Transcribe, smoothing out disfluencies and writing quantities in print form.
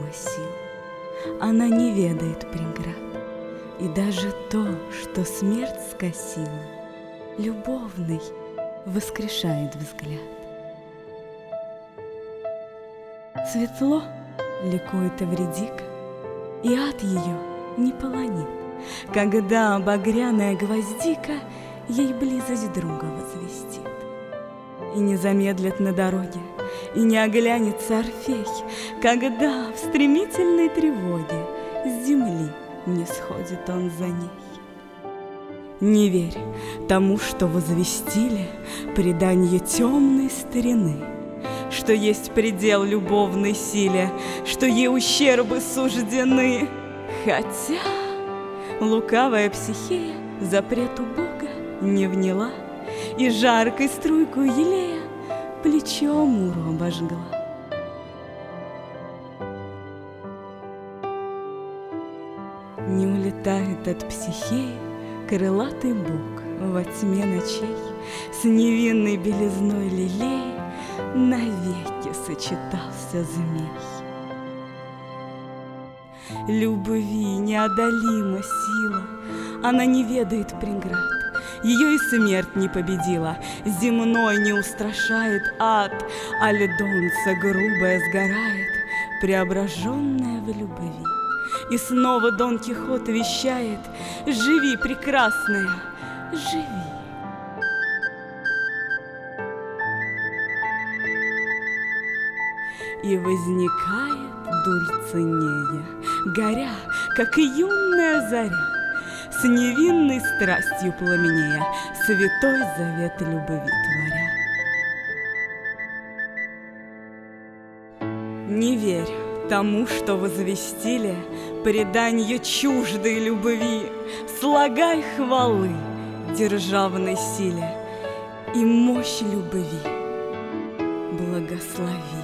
неодолима сила, она не ведает преград, и даже то, что смерть скосила, любовный воскрешает взгляд. Светло ликует Эвридика, и ад ее не полонит, когда багряная гвоздика ей близость друга возвестит. И не замедлит на дороге, и не оглянется Орфей, когда в стремительной тревоге с земли не сходит он за ней. Не верь тому, что возвестили преданье темной старины, что есть предел любовной силе, что ей ущербы суждены. Хотя лукавая Психея запрету Бога не вняла, и жаркой струйку елея плечо Муру обожгла. Не улетает от Психеи крылатый Бог во тьме ночей, с невинной белизной лилеи навеки сочетался змей. Любви неодолима сила, она не ведает преград, ее и смерть не победила, земной не устрашает ад, а льдонца грубая сгорает, преображенная в любви. И снова Дон Кихот вещает: живи, прекрасная, живи. И возникает Дульцинея, горя, как и юная заря, с невинной страстью пламенея, святой завет любви творя. Не верь тому, что возвестили преданье чуждой любви, слагай хвалы державной силе и мощь любви благослови.